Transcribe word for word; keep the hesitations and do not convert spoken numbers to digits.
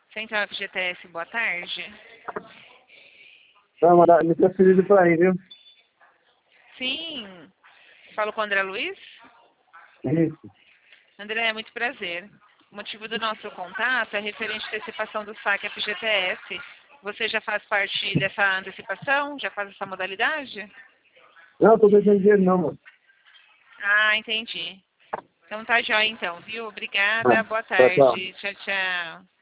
Central F G T S, boa tarde. Tá, mandar me transferido pra aí, viu? Sim. Falo com o André Luiz? Isso. André, é muito prazer. O motivo do nosso contato é referente à antecipação do saque F G T S. Você já faz parte dessa antecipação? Já faz essa modalidade? Não, tô deixando dinheiro não, mano. Ah, entendi. Então tá jóia então, viu? Ah, Obrigada, boa tchau, tchau. tarde. Tchau, tchau.